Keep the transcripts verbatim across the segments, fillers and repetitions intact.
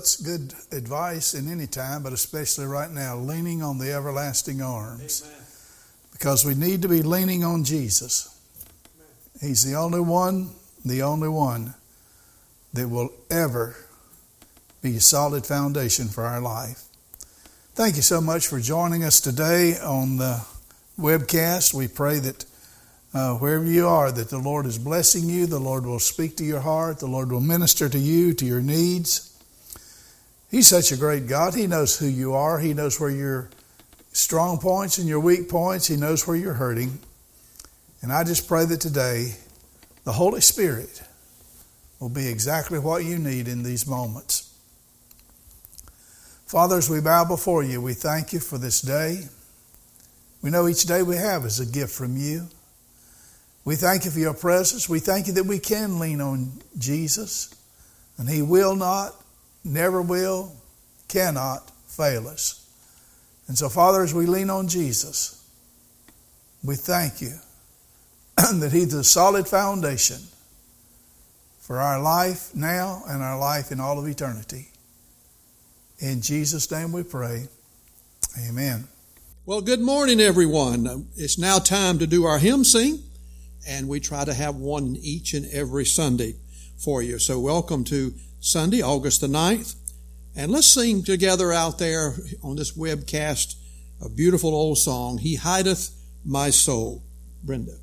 such good advice in any time, but especially right now, leaning on the everlasting arms. Amen. Because we need to be leaning on Jesus. Amen. He's the only one, the only one that will ever be a solid foundation for our life. Thank you so much for joining us today on the webcast. We pray that uh, wherever you are, that the Lord is blessing you. The Lord will speak to your heart. The Lord will minister to you, to your needs. He's such a great God. He knows who you are. He knows where your strong points and your weak points. He knows where you're hurting. And I just pray that today the Holy Spirit will be exactly what you need in these moments. Father, as we bow before you, we thank you for this day. We know each day we have is a gift from you. We thank you for your presence. We thank you that we can lean on Jesus, and he will not, never will, cannot fail us. And so, Father, as we lean on Jesus, we thank you that he's the solid foundation for our life now and our life in all of eternity. In Jesus' name we pray. Amen. Well, good morning, everyone. It's now time to do our hymn sing, and we try to have one each and every Sunday for you. So welcome to Sunday, August the ninth. And let's sing together out there on this webcast a beautiful old song, He Hideth My Soul. Brenda.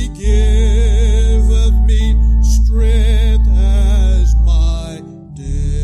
Strength as my day.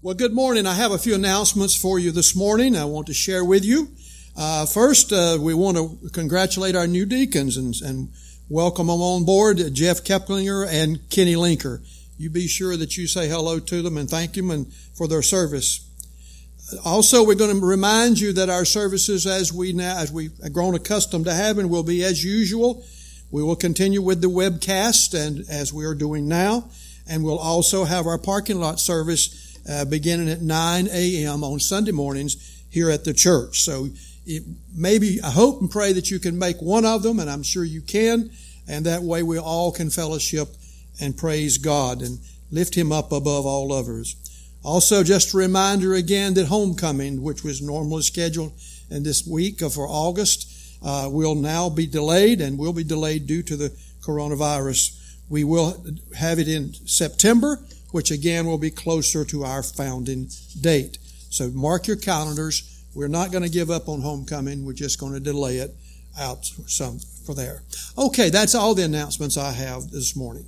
Well, good morning. I have a few announcements for you this morning I want to share with you. Uh, first, uh, we want to congratulate our new deacons and, and welcome them on board, Jeff Keplinger and Kenny Linker. You be sure that you say hello to them and thank them and for their service. Also, we're going to remind you that our services, as we now, as we've grown accustomed to having, will be as usual. We will continue with the webcast, and as we are doing now, and we'll also have our parking lot service uh, beginning at nine a.m. on Sunday mornings here at the church. So, it, maybe I hope and pray that you can make one of them, and I'm sure you can, and that way we all can fellowship and praise God and lift Him up above all others. Also, just a reminder again that homecoming, which was normally scheduled in this week for August, uh, will now be delayed and will be delayed due to the coronavirus. We will have it in September, which again will be closer to our founding date. So mark your calendars. We're not going to give up on homecoming. We're just going to delay it out some for there. Okay, that's all the announcements I have this morning.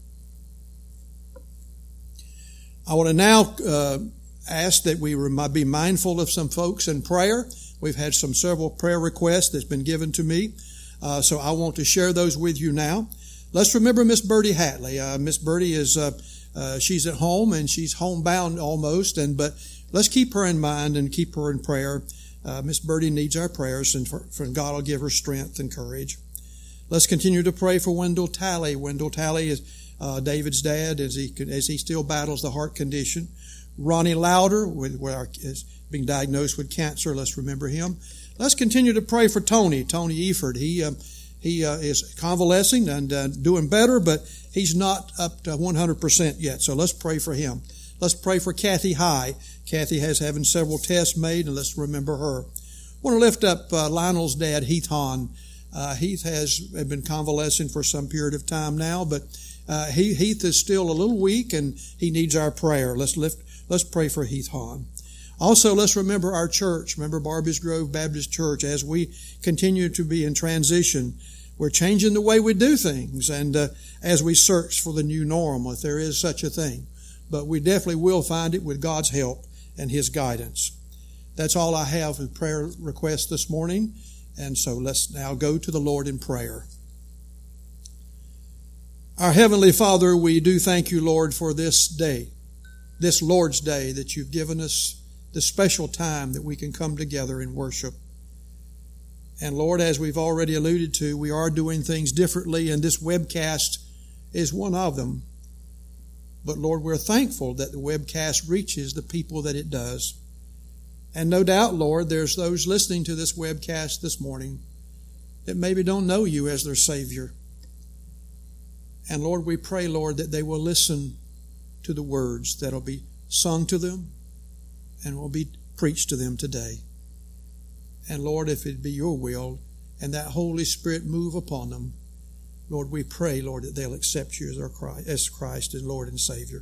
I want to now uh, ask that we be mindful of some folks in prayer. We've had some several prayer requests that's been given to me, uh, so I want to share those with you now. Let's remember Miss Birdie Hatley. Uh, Miss Birdie is uh, uh, she's at home and she's homebound almost, and but let's keep her in mind and keep her in prayer. Uh, Miss Birdie needs our prayers, and for, for God will give her strength and courage. Let's continue to pray for Wendell Talley. Wendell Talley is Uh, David's dad, as he as he still battles the heart condition. Ronnie Lauder, with, with our, is being diagnosed with cancer. Let's remember him. Let's continue to pray for Tony. Tony Eford. He uh, he uh, is convalescing and uh, doing better, but he's not up to one hundred percent yet. So let's pray for him. Let's pray for Kathy High. Kathy has having several tests made, and let's remember her. I want to lift up uh, Lionel's dad, Heath Hahn. Uh, Heath has been convalescing for some period of time now, but Uh, he, Heath is still a little weak and he needs our prayer. Let's lift, let's pray for Heath Hahn. Also, let's remember our church. Remember Barbies Grove Baptist Church. As we continue to be in transition, we're changing the way we do things, and uh, as we search for the new norm, if there is such a thing. But we definitely will find it with God's help and His guidance. That's all I have in prayer requests this morning, and so let's now go to the Lord in prayer. Our Heavenly Father, we do thank you, Lord, for this day, this Lord's Day that you've given us, this special time that we can come together and worship. And Lord, as we've already alluded to, we are doing things differently, and this webcast is one of them. But Lord, we're thankful that the webcast reaches the people that it does. And no doubt, Lord, there's those listening to this webcast this morning that maybe don't know you as their Savior. And Lord, we pray, Lord, that they will listen to the words that will be sung to them and will be preached to them today. And Lord, if it be your will and that Holy Spirit move upon them, Lord, we pray, Lord, that they'll accept you as our Christ, as Christ, as Lord and Savior.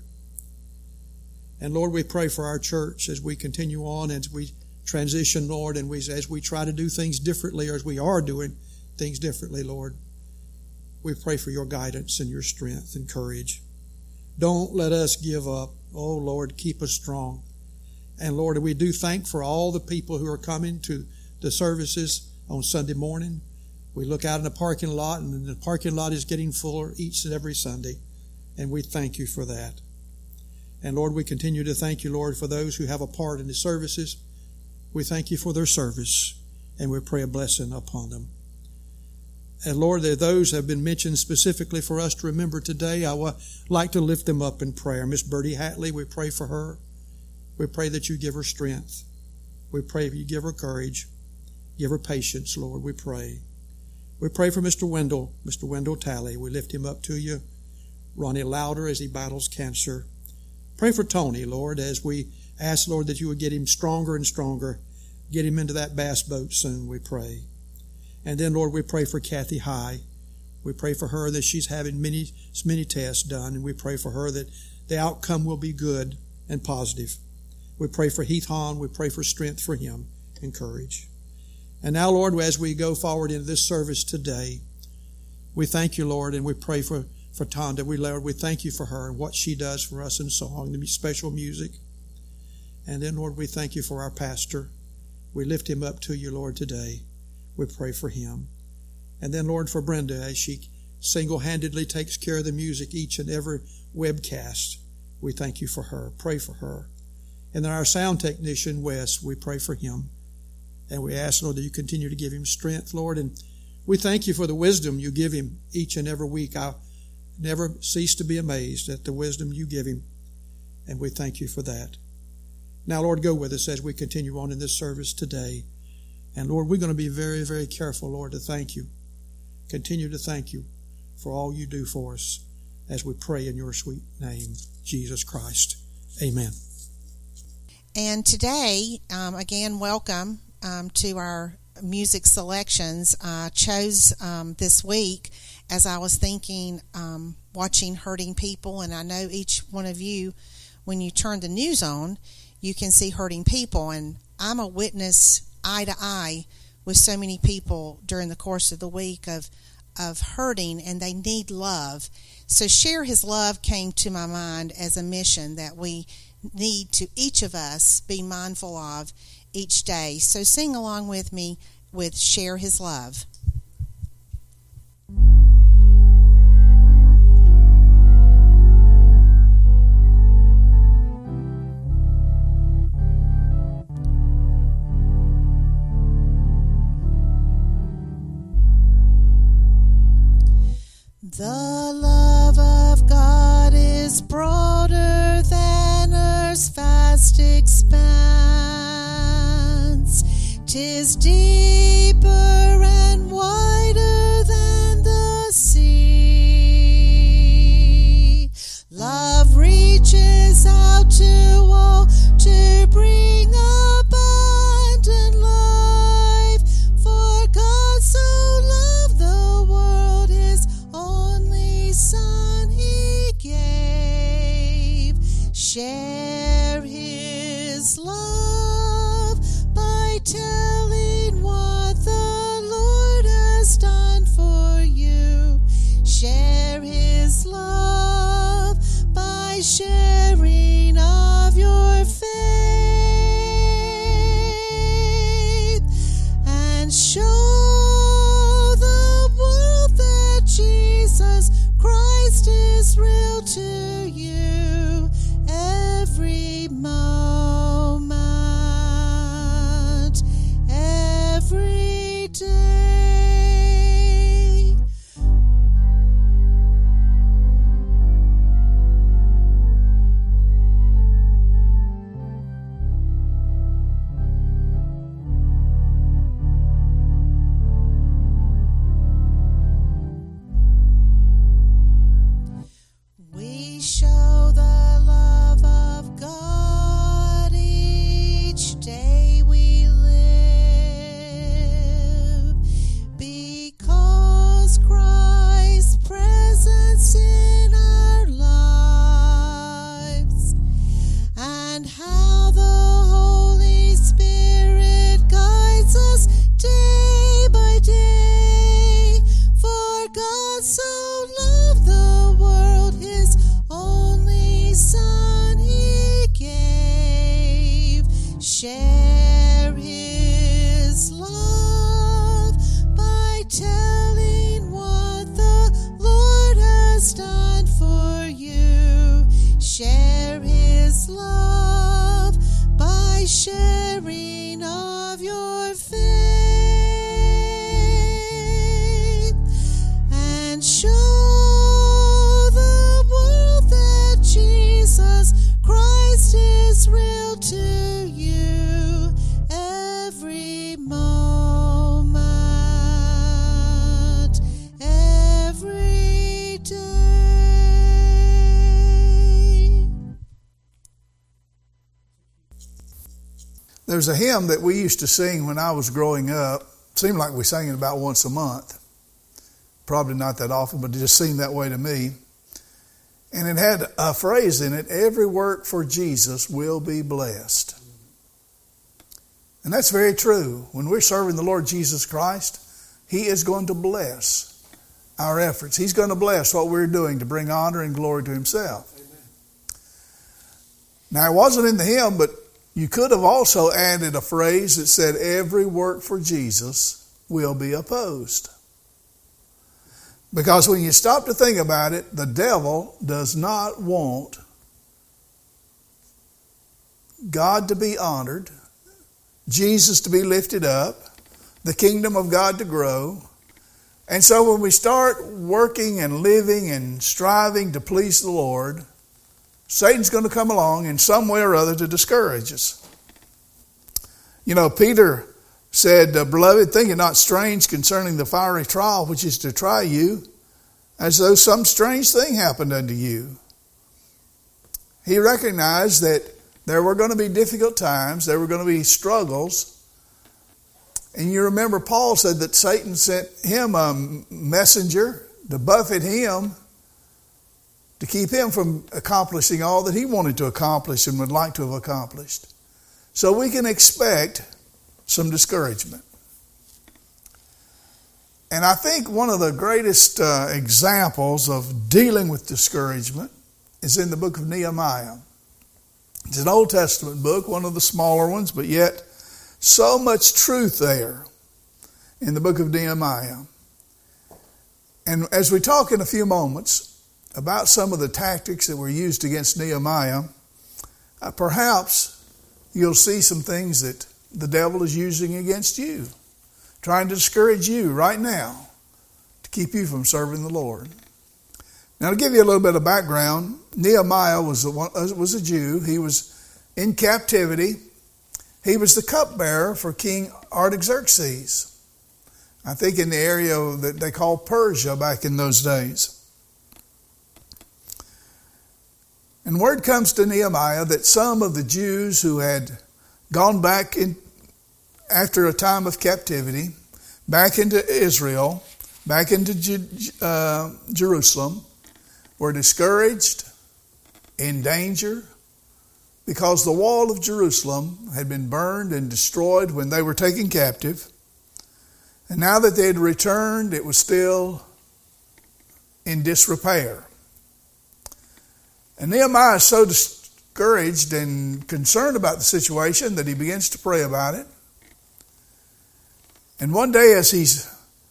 And Lord, we pray for our church as we continue on, as we transition, Lord, and we, as we try to do things differently, or as we are doing things differently, Lord. We pray for your guidance and your strength and courage. Don't let us give up. Oh, Lord, keep us strong. And, Lord, we do thank for all the people who are coming to the services on Sunday morning. We look out in the parking lot, and the parking lot is getting fuller each and every Sunday. And we thank you for that. And, Lord, we continue to thank you, Lord, for those who have a part in the services. We thank you for their service, and we pray a blessing upon them. And Lord, there are those that have been mentioned specifically for us to remember today. I would like to lift them up in prayer. Miss Birdie Hatley, we pray for her. We pray that you give her strength. We pray that you give her courage. Give her patience, Lord, we pray. We pray for Mister Wendell, Mister Wendell Talley. We lift him up to you. Ronnie Lauder as he battles cancer. Pray for Tony, Lord, as we ask, Lord, that you would get him stronger and stronger. Get him into that bass boat soon, we pray. And then, Lord, we pray for Kathy High. We pray for her that she's having many, many tests done, and we pray for her that the outcome will be good and positive. We pray for Heath Hahn. We pray for strength for him and courage. And now, Lord, as we go forward into this service today, we thank you, Lord, and we pray for, for Tonda. We, Lord, we thank you for her and what she does for us in song, the special music. And then, Lord, we thank you for our pastor. We lift him up to you, Lord, today. We pray for him. And then, Lord, for Brenda, as she single-handedly takes care of the music each and every webcast, we thank you for her. Pray for her. And then our sound technician, Wes, we pray for him. And we ask, Lord, that you continue to give him strength, Lord. And we thank you for the wisdom you give him each and every week. I never cease to be amazed at the wisdom you give him. And we thank you for that. Now, Lord, go with us as we continue on in this service today. And, Lord, we're going to be very, very careful, Lord, to thank you. Continue to thank you for all you do for us as we pray in your sweet name, Jesus Christ. Amen. And today, um, again, welcome um, to our music selections. I chose um, this week as I was thinking, um, watching Hurting People, and I know each one of you, when you turn the news on, you can see hurting people, and I'm a witness eye to eye with so many people during the course of the week of of hurting, and they need love. So Share His Love came to my mind as a mission that we need to each of us be mindful of each day. So sing along with me with Share His Love. The love of God is broader than earth's vast expanse. 'Tis deeper and wider than the sea. Love reaches out to all to bring abundant life. For God so loved the world, His only Son He gave. Share His love by telling what the Lord has done for you. Share His love by sharing of your faith and show the world that Jesus Christ is real to you every moment, every day. We show the love of God each day we live, because Christ's presence in our lives, and how the Holy Spirit guides us day by day. For God so loved the world, His only Son He gave. Share His love by telling what the Lord has done for you. Share His love by sharing of your faith and show the world that Jesus Christ is real to you every moment, every day. There's a hymn that we used to sing when I was growing up. Seemed like we sang it about once a month. Probably not that often, but it just seemed that way to me. And it had a phrase in it, every work for Jesus will be blessed. And that's very true. When we're serving the Lord Jesus Christ, He is going to bless our efforts. He's going to bless what we're doing to bring honor and glory to Himself. Amen. Now, it wasn't in the hymn, but You could have also added a phrase that said, every work for Jesus will be opposed. Because when you stop to think about it, the devil does not want God to be honored, Jesus to be lifted up, the kingdom of God to grow. And so when we start working and living and striving to please the Lord, Satan's going to come along in some way or other to discourage us. You know, Peter said, beloved, think it not strange concerning the fiery trial which is to try you, as though some strange thing happened unto you. He recognized that there were going to be difficult times, there were going to be struggles. And you remember Paul said that Satan sent him a messenger to buffet him, to keep him from accomplishing all that he wanted to accomplish and would like to have accomplished. So we can expect some discouragement. And I think one of the greatest uh, examples of dealing with discouragement is in the book of Nehemiah. It's an Old Testament book, one of the smaller ones, but yet so much truth there in the book of Nehemiah. And as we talk in a few moments about some of the tactics that were used against Nehemiah, uh, perhaps you'll see some things that the devil is using against you, trying to discourage you right now to keep you from serving the Lord. Now, to give you a little bit of background, Nehemiah was a, was a Jew. He was in captivity. He was the cupbearer for King Artaxerxes, I think in the area that they called Persia back in those days. And word comes to Nehemiah that some of the Jews who had gone back in after a time of captivity, back into Israel, back into uh, Jerusalem, were discouraged, in danger, because the wall of Jerusalem had been burned and destroyed when they were taken captive. And now that they had returned, it was still in disrepair. And Nehemiah is so discouraged and concerned about the situation that he begins to pray about it. And one day as he's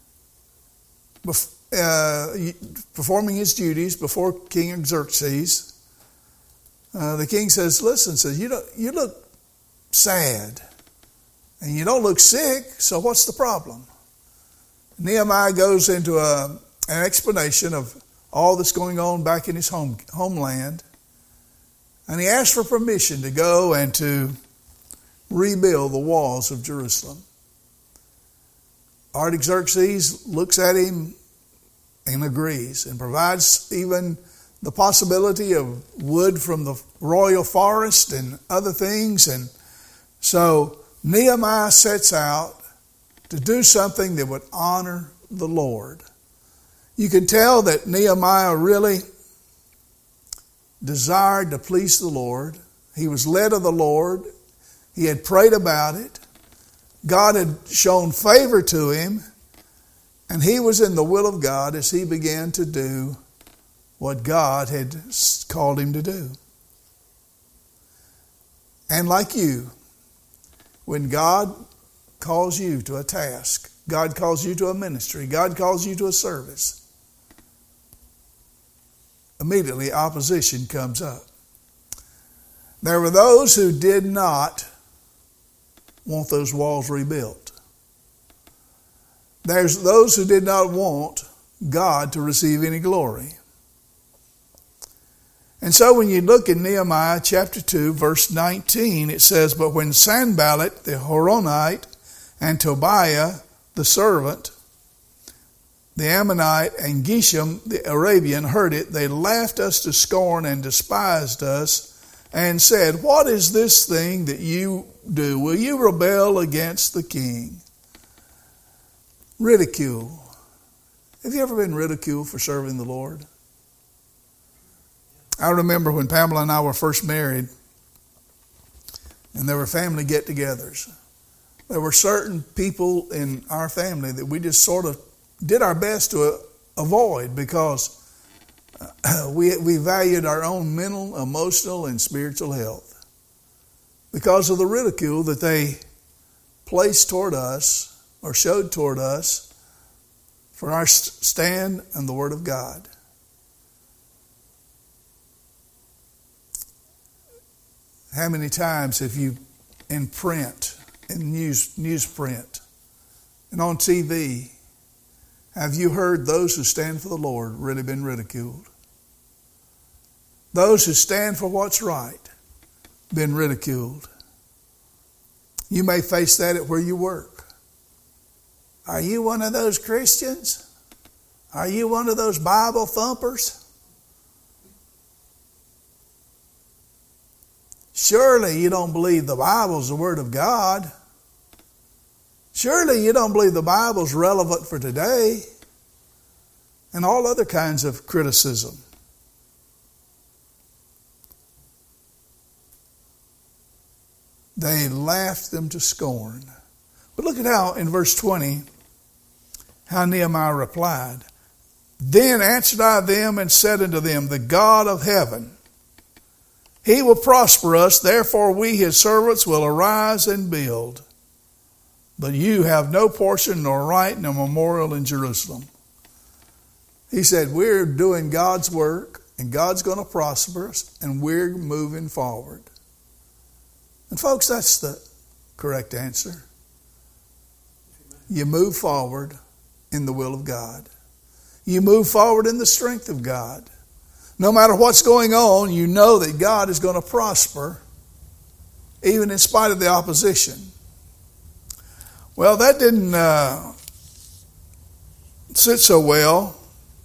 uh, performing his duties before King Xerxes, uh, the king says, listen, says, you don't, you look sad and you don't look sick, so what's the problem? Nehemiah goes into a, an explanation of all that's going on back in his home homeland, and he asks for permission to go and to rebuild the walls of Jerusalem. Artaxerxes looks at him and agrees and provides even the possibility of wood from the royal forest and other things. And so Nehemiah sets out to do something that would honor the Lord. You can tell that Nehemiah really desired to please the Lord. He was led of the Lord. He had prayed about it. God had shown favor to him, and he was in the will of God as he began to do what God had called him to do. And like you, when God calls you to a task, God calls you to a ministry, God calls you to a service, immediately opposition comes up. There were those who did not want those walls rebuilt. There's those who did not want God to receive any glory. And so when you look in Nehemiah chapter two, verse nineteen, it says, but when Sanballat the Horonite and Tobiah the servant, the Ammonite, and Geshem the Arabian heard it, they laughed us to scorn and despised us and said, what is this thing that you do? Will you rebel against the king? Ridicule. Have you ever been ridiculed for serving the Lord? I remember when Pamela and I were first married, and there were family get-togethers. There were certain people in our family that we just sort of did our best to avoid because we we valued our own mental, emotional, and spiritual health. because of the ridicule that they placed toward us or showed toward us for our stand on the Word of God. How many times have you, in print, in news newsprint, and on T V, have you heard those who stand for the Lord really been ridiculed? Those who stand for what's right been ridiculed. You may face that at where you work. Are you one of those Christians? Are you one of those Bible thumpers? Surely you don't believe the Bible's the Word of God. Surely you don't believe the Bible's relevant for today. And all other kinds of criticism. They laughed them to scorn. But look at how in verse twenty, how Nehemiah replied. Then answered I them and said unto them, the God of heaven, He will prosper us, therefore we his servants will arise and build. But you have no portion nor right nor memorial in Jerusalem. He said, we're doing God's work and God's going to prosper us and we're moving forward. And folks, that's the correct answer. You move forward in the will of God. You move forward in the strength of God. No matter what's going on, you know that God is going to prosper, even in spite of the opposition. Well, that didn't uh, sit so well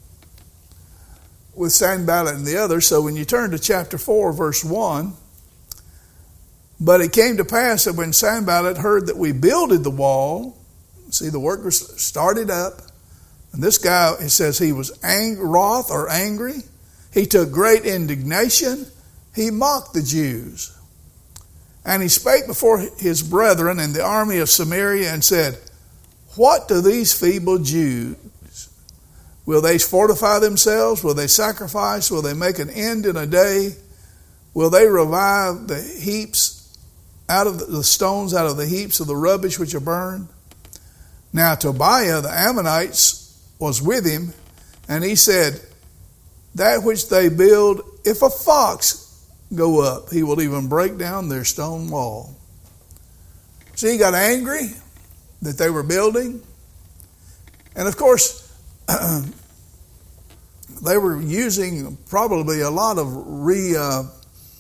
with Sanballat and the others. So when you turn to chapter four, verse one, but it came to pass that when Sanballat heard that we builded the wall, see, the work was started up, and this guy, it says he was ang- wroth or angry. He took great indignation. He mocked the Jews. And he spake before his brethren in the army of Samaria and said, what do these feeble Jews? Will they fortify themselves? Will they sacrifice? Will they make an end in a day? Will they revive the heaps out of the, the stones out of the heaps of the rubbish which are burned? Now Tobiah the Ammonites was with him, and he said, that which they build, if a fox go up, he will even break down their stone wall. See, he got angry that they were building. And of course, they were using probably a lot of repurposed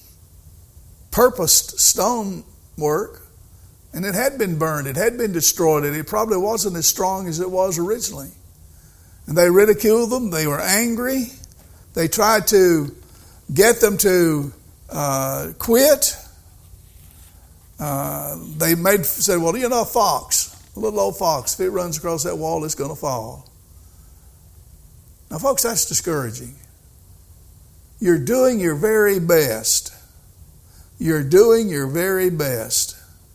uh, stone work. And it had been burned. It had been destroyed. And it probably wasn't as strong as it was originally. And they ridiculed them. They were angry. They tried to get them to uh, quit. Uh, they made said, well, you know, a fox, a little old fox, if it runs across that wall, it's going to fall. Now, folks, that's discouraging. You're doing your very best. You're doing your very best.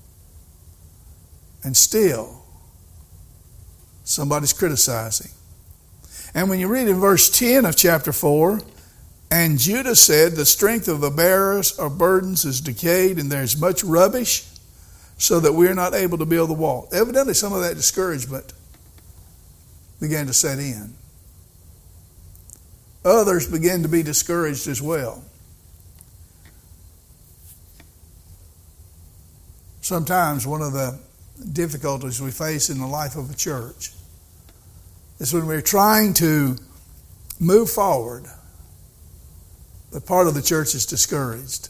And still, somebody's criticizing. And when you read in verse ten of chapter four, and Judah said, the strength of the bearers of burdens is decayed, and there's much rubbish, so that we're not able to build the wall. Evidently, some of that discouragement began to set in. Others began to be discouraged as well. Sometimes one of the difficulties we face in the life of a church is when we're trying to move forward, but part of the church is discouraged.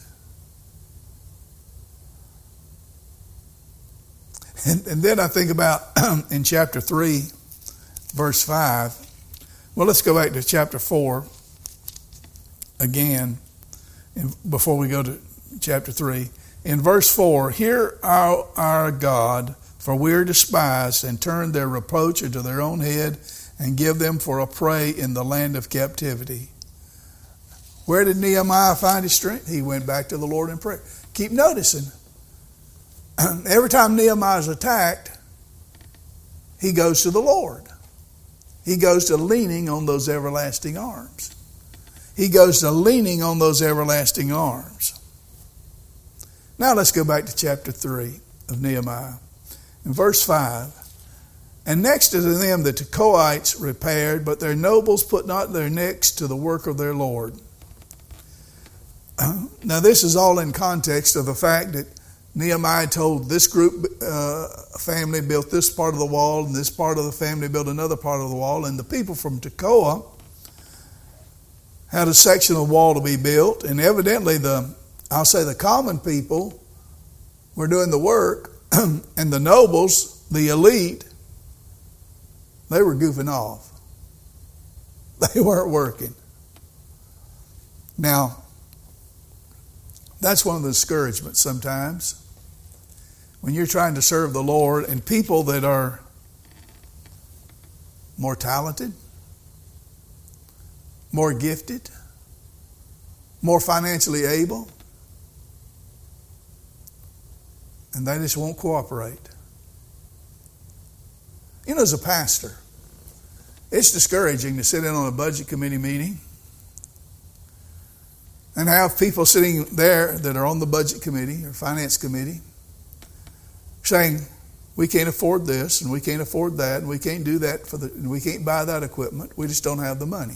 And, and then I think about in chapter three, verse five. Well, let's go back to chapter four again before we go to chapter three. In verse four, hear our, our God, for we are despised, and turn their reproach into their own head, and give them for a prey in the land of captivity. Where did Nehemiah find his strength? He went back to the Lord in prayer. Keep noticing. Every time Nehemiah is attacked, he goes to the Lord. He goes to leaning on those everlasting arms. He goes to leaning on those everlasting arms. Now let's go back to chapter three of Nehemiah. In verse five, and next to them the Tekoites repaired, but their nobles put not their necks to the work of their Lord. Now this is all in context of the fact that Nehemiah told this group uh, family built this part of the wall, and this part of the family built another part of the wall, and the people from Tekoa had a section of wall to be built, and evidently the, I'll say the common people were doing the work, and the nobles, the elite, they were goofing off. They weren't working. Now, that's one of the discouragements sometimes when you're trying to serve the Lord and people that are more talented, more gifted, more financially able, and they just won't cooperate. You know, as a pastor, it's discouraging to sit in on a budget committee meeting and have people sitting there that are on the budget committee or finance committee saying, we can't afford this and we can't afford that and we can't do that for the, and we can't buy that equipment. We just don't have the money.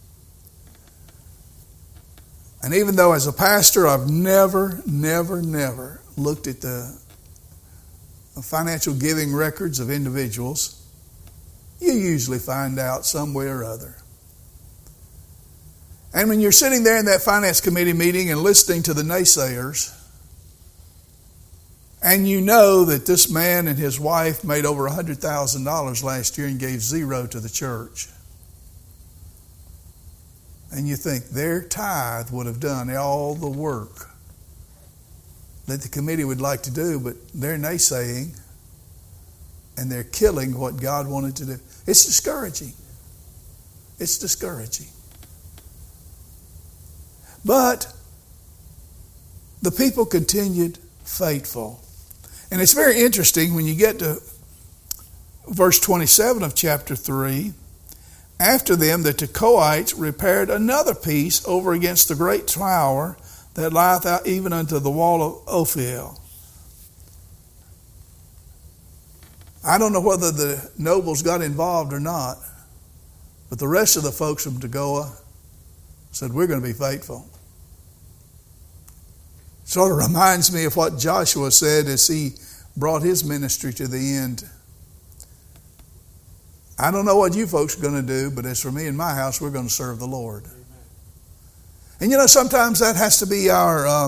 And even though as a pastor I've never, never, never looked at the financial giving records of individuals, you usually find out some way or other. And when you're sitting there in that finance committee meeting and listening to the naysayers, and you know that this man and his wife made over one hundred thousand dollars last year and gave zero to the church, and you think their tithe would have done all the work that the committee would like to do, but they're naysaying and they're killing what God wanted to do. It's discouraging. It's discouraging. But the people continued faithful. And it's very interesting when you get to verse twenty-seven of chapter three. After them, the Tekoites repaired another piece over against the great tower that lieth out even unto the wall of Ophel. I don't know whether the nobles got involved or not, but the rest of the folks from Tekoa said, we're going to be faithful. Sort of reminds me of what Joshua said as he brought his ministry to the end. I don't know what you folks are going to do, but as for me and my house, we're going to serve the Lord. Amen. And you know, sometimes that has to be our uh,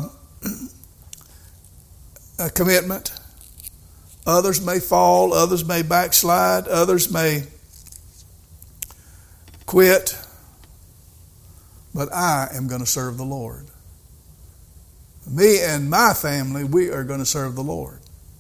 commitment. Others may fall, others may backslide, others may quit, but I am going to serve the Lord. Me and my family, we are going to serve the Lord.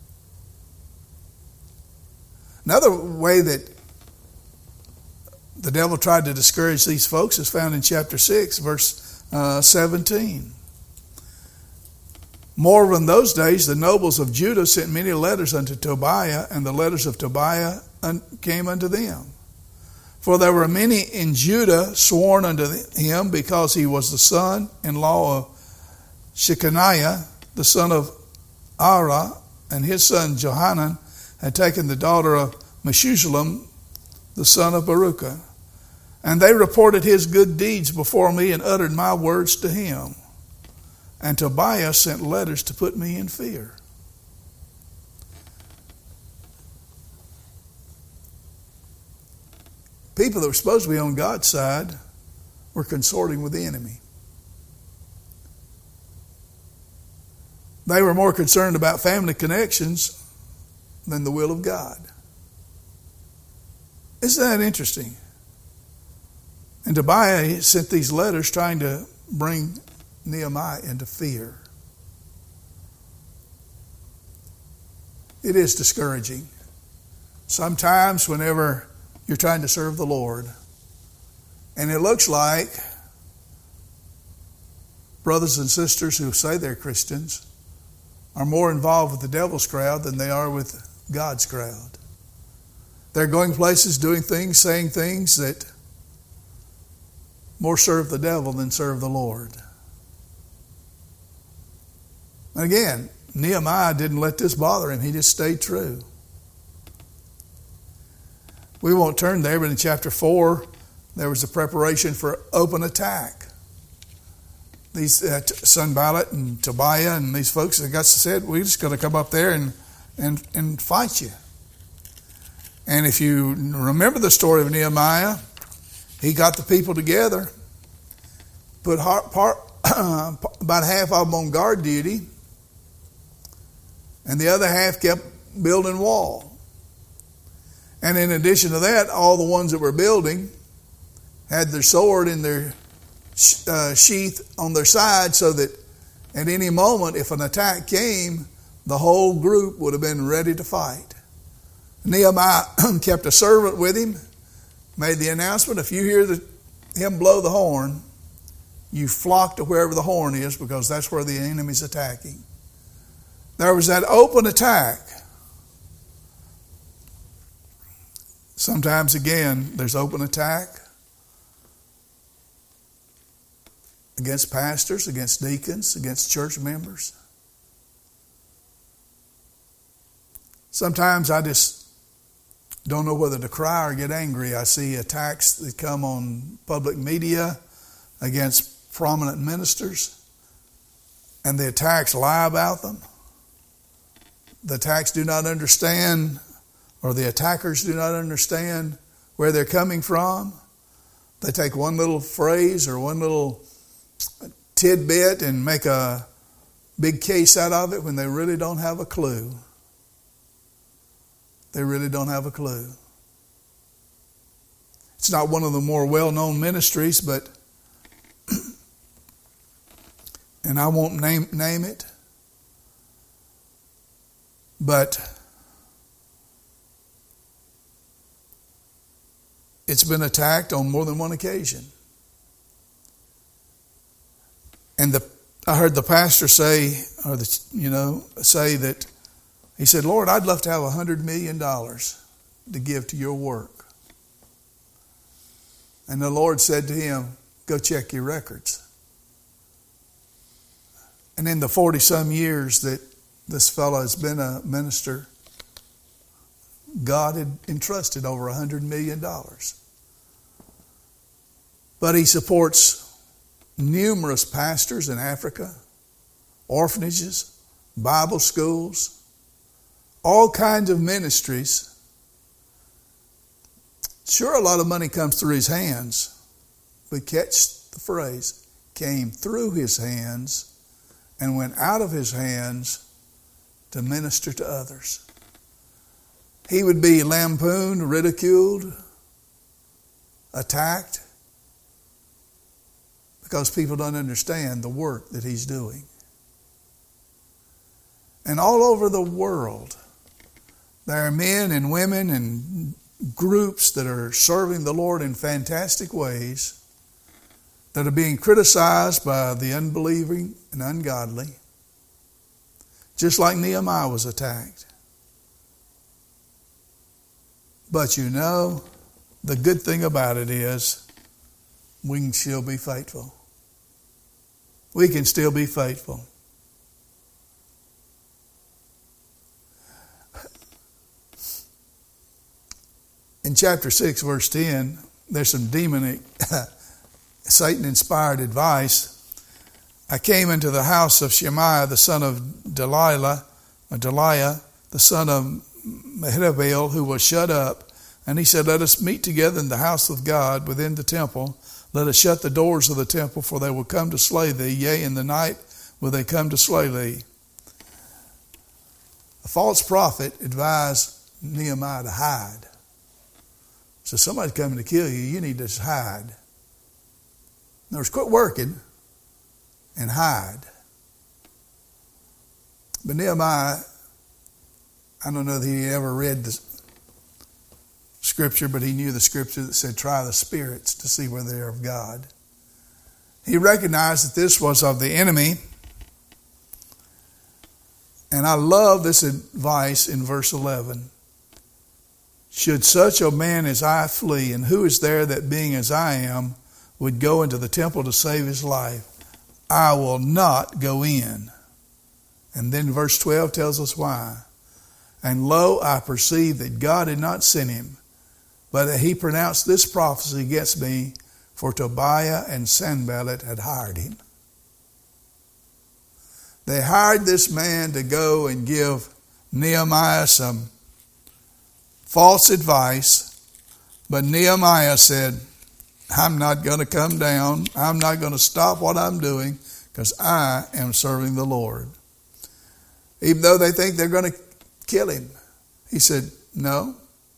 Another way that the devil tried to discourage these folks is found in chapter six, verse uh, seventeen. Moreover, in those days, the nobles of Judah sent many letters unto Tobiah, and the letters of Tobiah came unto them. For there were many in Judah sworn unto him, because he was the son-in-law of Shechaniah, the son of Ara, and his son Johanan had taken the daughter of Meshullam, the son of Baruchah. And they reported his good deeds before me and uttered my words to him. And Tobiah sent letters to put me in fear. People that were supposed to be on God's side were consorting with the enemy. They were more concerned about family connections than the will of God. Isn't that interesting? And Tobiah sent these letters trying to bring Nehemiah into fear. It is discouraging. Sometimes whenever you're trying to serve the Lord, and it looks like brothers and sisters who say they're Christians are more involved with the devil's crowd than they are with God's crowd. They're going places, doing things, saying things that more serve the devil than serve the Lord. And again, Nehemiah didn't let this bother him. He just stayed true. We won't turn there, but in chapter four, there was a preparation for open attack. These uh, Sanballat and Tobiah and these folks, they got said, we're just going to come up there and, and, and fight you. And if you remember the story of Nehemiah, he got the people together, put part, part, about half of them on guard duty, and the other half kept building wall. And in addition to that, all the ones that were building had their sword in their uh, sheath on their side, so that at any moment, if an attack came, the whole group would have been ready to fight. Nehemiah kept a servant with him, made the announcement, if you hear the, him blow the horn, you flock to wherever the horn is, because that's where the enemy's attacking. There was that open attack. Sometimes, again, there's open attack against pastors, against deacons, against church members. Sometimes I just don't know whether to cry or get angry. I see attacks that come on public media against prominent ministers, and the attacks lie about them. The attacks do not understand, or the attackers do not understand where they're coming from. They take one little phrase or one little tidbit and make a big case out of it when they really don't have a clue. They really don't have a clue. It's not one of the more well-known ministries, but, and I won't name, name it, but it's been attacked on more than one occasion. And the I heard the pastor say, or the, you know, say that, he said, Lord, I'd love to have a hundred million dollars to give to your work. And the Lord said to him, go check your records. And in the forty-some years that this fellow has been a minister, God had entrusted over a hundred million dollars. But he supports numerous pastors in Africa, orphanages, Bible schools, all kinds of ministries. Sure, a lot of money comes through his hands. But catch the phrase, came through his hands and went out of his hands to minister to others. He would be lampooned, ridiculed, attacked, because people don't understand the work that he's doing. And all over the world, there are men and women and groups that are serving the Lord in fantastic ways, that are being criticized by the unbelieving and ungodly, just like Nehemiah was attacked. But you know, the good thing about it is we can still be faithful. We can still be faithful. In chapter six, verse ten, there's some demonic, Satan-inspired advice. I came into the house of Shemaiah, the son of Delilah, or Deliah, the son of Mehetabel, who was shut up. And he said, let us meet together in the house of God within the temple. Let us shut the doors of the temple, for they will come to slay thee. Yea, in the night will they come to slay thee. A false prophet advised Nehemiah to hide. So somebody's coming to kill you, you need to hide. In other words, quit working and hide. But Nehemiah, I don't know that he ever read the scripture, but he knew the scripture that said, try the spirits to see whether they are of God. He recognized that this was of the enemy. And I love this advice in verse eleven. Should such a man as I flee, and who is there that being as I am, would go into the temple to save his life? I will not go in. And then verse twelve tells us why. And lo, I perceived that God had not sent him, but that he pronounced this prophecy against me, for Tobiah and Sanballat had hired him. They hired this man to go and give Nehemiah some false advice, but Nehemiah said, I'm not going to come down. I'm not going to stop what I'm doing because I am serving the Lord. Even though they think they're going to kill him, he said, no.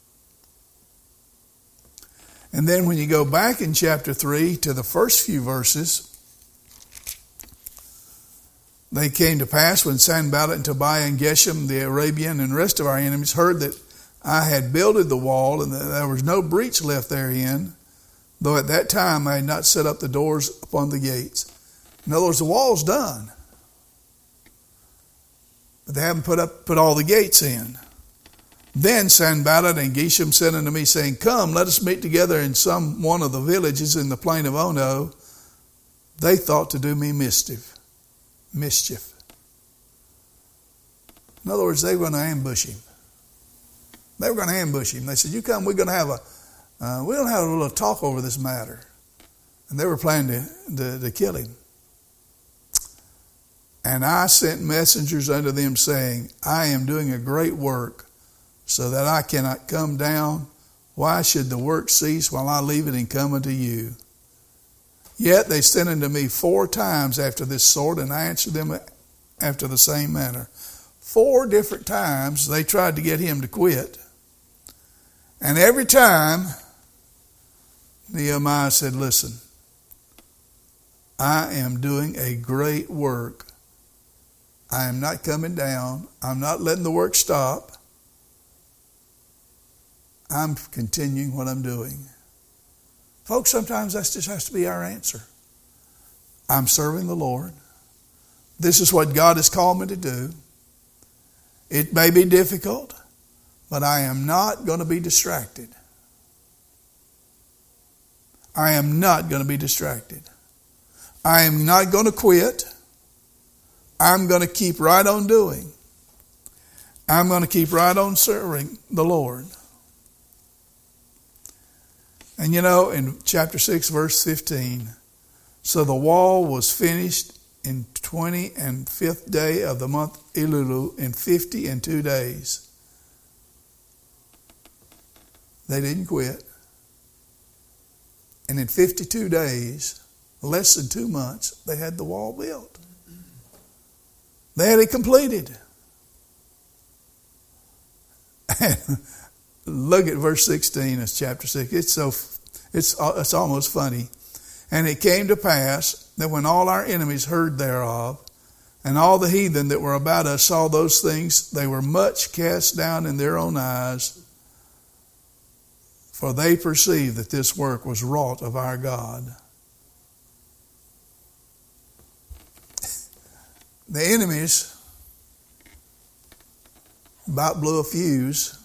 And then when you go back in chapter three to the first few verses, they came to pass when Sanballat and Tobiah and Geshem the Arabian and the rest of our enemies heard that I had builded the wall and that there was no breach left therein, though at that time I had not set up the doors upon the gates. In other words, the wall's done, but they haven't put up put all the gates in. Then Sanballat and Geshem said unto me, saying, Come, let us meet together in some one of the villages in the plain of Ono. They thought to do me mischief. Mischief. In other words, they were going to ambush him. They were going to ambush him. They said, you come, we're going to have a, uh, we're going to have a little talk over this matter. And they were planning to, to, to kill him. And I sent messengers unto them saying, I am doing a great work, so that I cannot come down. Why should the work cease while I leave it and come unto you? Yet they sent unto me four times after this sort, and I answered them after the same manner. Four different times they tried to get him to quit. And every time, Nehemiah said, listen, I am doing a great work. I am not coming down. I'm not letting the work stop. I'm continuing what I'm doing. Folks, sometimes that just has to be our answer. I'm serving the Lord. This is what God has called me to do. It may be difficult, but I am not going to be distracted. I am not going to be distracted. I am not going to quit. I'm going to keep right on doing. I'm going to keep right on serving the Lord. And you know, in chapter six, verse fifteen, so the wall was finished in twenty and fifth day of the month Elulu in fifty and two days. They didn't quit. And in fifty-two days, less than two months, they had the wall built. They had it completed. Look at verse sixteen of chapter six. It's so it's it's almost funny. And it came to pass that when all our enemies heard thereof, and all the heathen that were about us saw those things, they were much cast down in their own eyes, for they perceived that this work was wrought of our God. The enemies about blew a fuse.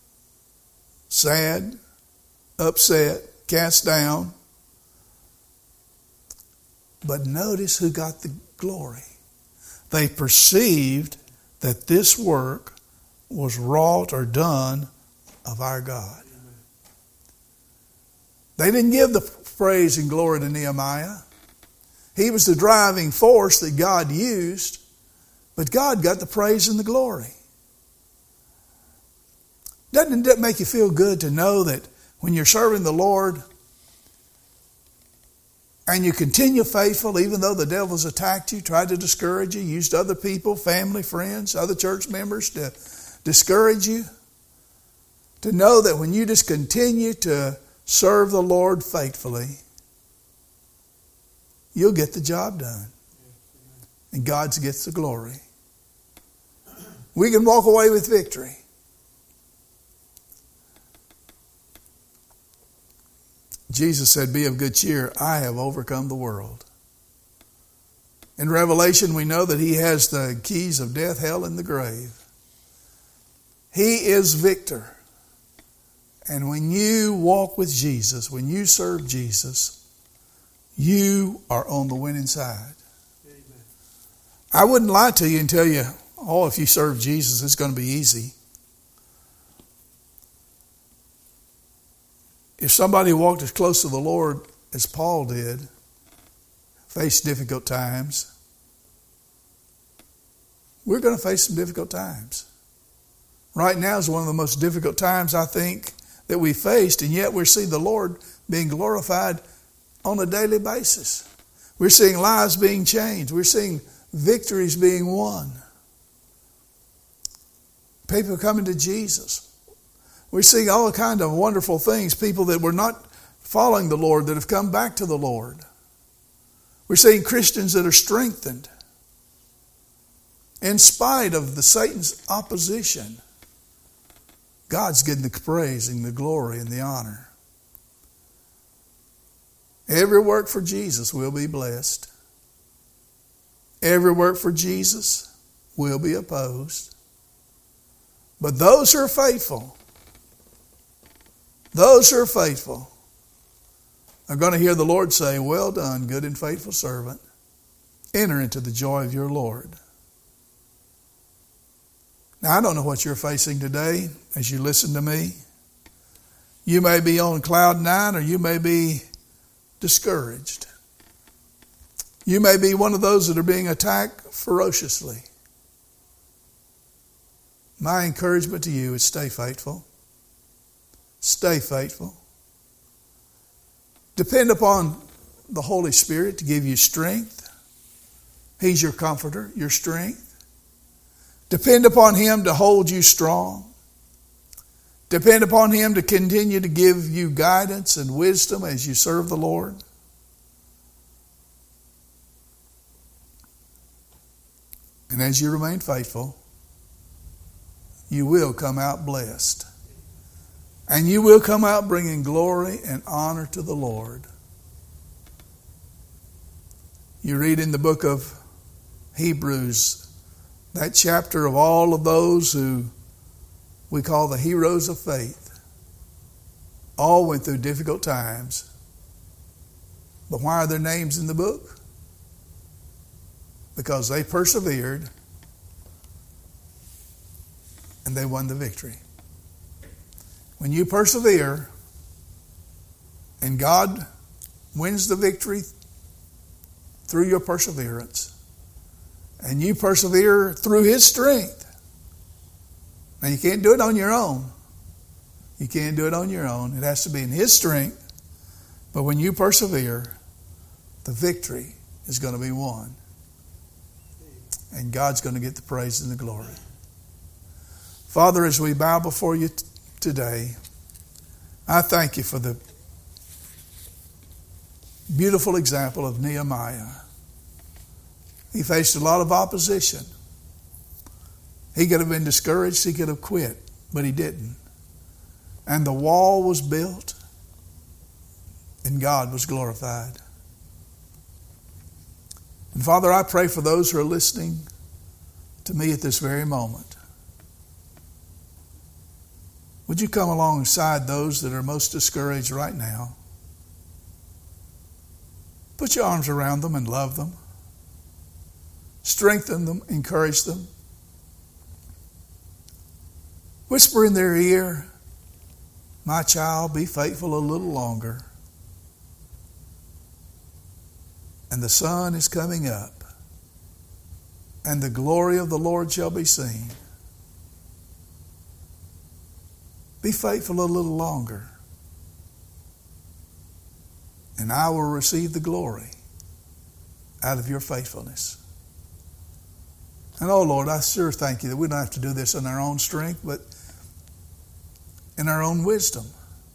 Sad, upset, cast down. But notice who got the glory. They perceived that this work was wrought or done of our God. They didn't give the praise and glory to Nehemiah. He was the driving force that God used, but God got the praise and the glory. Doesn't it make you feel good to know that when you're serving the Lord and you continue faithful, even though the devil's attacked you, tried to discourage you, used other people, family, friends, other church members to discourage you, to know that when you just continue to serve the Lord faithfully, you'll get the job done. And God gets the glory. We can walk away with victory. Jesus said, be of good cheer, I have overcome the world. In Revelation, we know that He has the keys of death, hell, and the grave. He is victor. And when you walk with Jesus, when you serve Jesus, you are on the winning side. Amen. I wouldn't lie to you and tell you oh, if you serve Jesus, it's going to be easy. If somebody walked as close to the Lord as Paul did, faced difficult times, we're going to face some difficult times. Right now is one of the most difficult times, I think, that we faced, and yet we're seeing the Lord being glorified on a daily basis. We're seeing lives being changed. We're seeing victories being won. People coming to Jesus. We're seeing all kinds of wonderful things. People that were not following the Lord that have come back to the Lord. We're seeing Christians that are strengthened in spite of the Satan's opposition. God's getting the praise and the glory and the honor. Every work for Jesus will be blessed. Every work for Jesus will be opposed. But those who are faithful, those who are faithful are going to hear the Lord say, well done, good and faithful servant. Enter into the joy of your Lord. Now, I don't know what you're facing today as you listen to me. You may be on cloud nine, or you may be discouraged. You may be one of those that are being attacked ferociously. My encouragement to you is stay faithful. Stay faithful. Depend upon the Holy Spirit to give you strength. He's your comforter, your strength. Depend upon Him to hold you strong. Depend upon Him to continue to give you guidance and wisdom as you serve the Lord. And as you remain faithful, you will come out blessed. And you will come out bringing glory and honor to the Lord. You read in the book of Hebrews, that chapter of all of those who we call the heroes of faith. All went through difficult times. But why are their names in the book? Because they persevered and they won the victory. When you persevere and God wins the victory through your perseverance, and you persevere through His strength. Now, you can't do it on your own. You can't do it on your own. It has to be in His strength. But when you persevere, the victory is going to be won. And God's going to get the praise and the glory. Father, as we bow before you t- today, I thank you for the beautiful example of Nehemiah. He faced a lot of opposition. He could have been discouraged. He could have quit, but he didn't. And the wall was built, and God was glorified. And Father, I pray for those who are listening to me at this very moment. Would you come alongside those that are most discouraged right now? Put your arms around them and love them. Strengthen them, encourage them. Whisper in their ear, my child, be faithful a little longer. And the sun is coming up, and the glory of the Lord shall be seen. Be faithful a little longer, and I will receive the glory out of your faithfulness. And oh Lord, I sure thank you that we don't have to do this in our own strength, but in our own wisdom.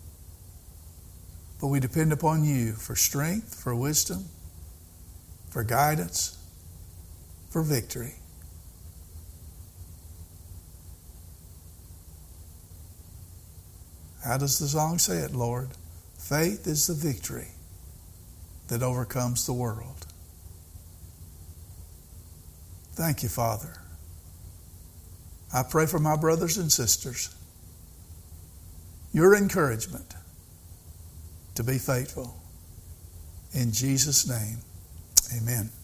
But we depend upon you for strength, for wisdom, for guidance, for victory. How does the song say it, Lord? Faith is the victory that overcomes the world. Thank you, Father. I pray for my brothers and sisters. Your encouragement to be faithful. In Jesus' name, amen.